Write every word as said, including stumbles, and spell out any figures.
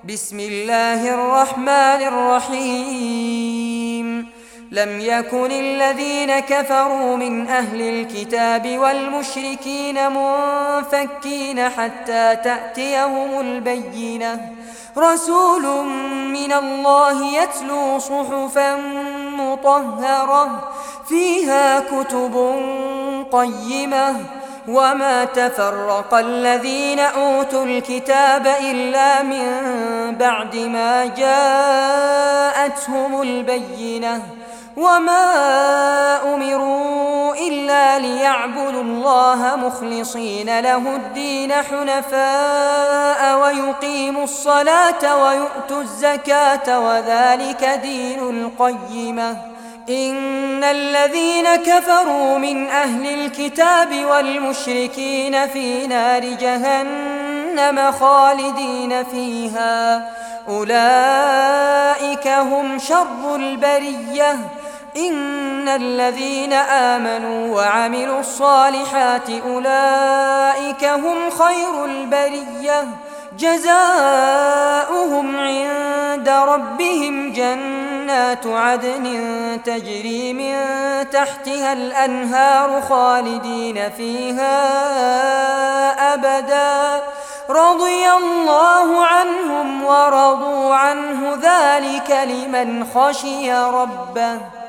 بسم الله الرحمن الرحيم لم يكن الذين كفروا من أهل الكتاب والمشركين منفكين حتى تأتيهم البينة رسول من الله يتلو صحفا مطهرة فيها كتب قيمة وما تفرق الذين أوتوا الكتاب إلا من بعد ما جاءتهم البينة وما أمروا إلا ليعبدوا الله مخلصين له الدين حنفاء ويقيموا الصلاة ويؤتوا الزكاة وذلك دين القيمة إن الذين كفروا من أهل الكتاب والمشركين في نار جهنم خالدين فيها أولئك هم شر البرية إن الذين آمنوا وعملوا الصالحات أولئك هم خير البرية جزاؤهم عند ربهم جنات عدن تجري من تحتها الأنهار خالدين فيها أبدا رضي الله عنهم ورضوا عنه ذلك لمن خشي ربه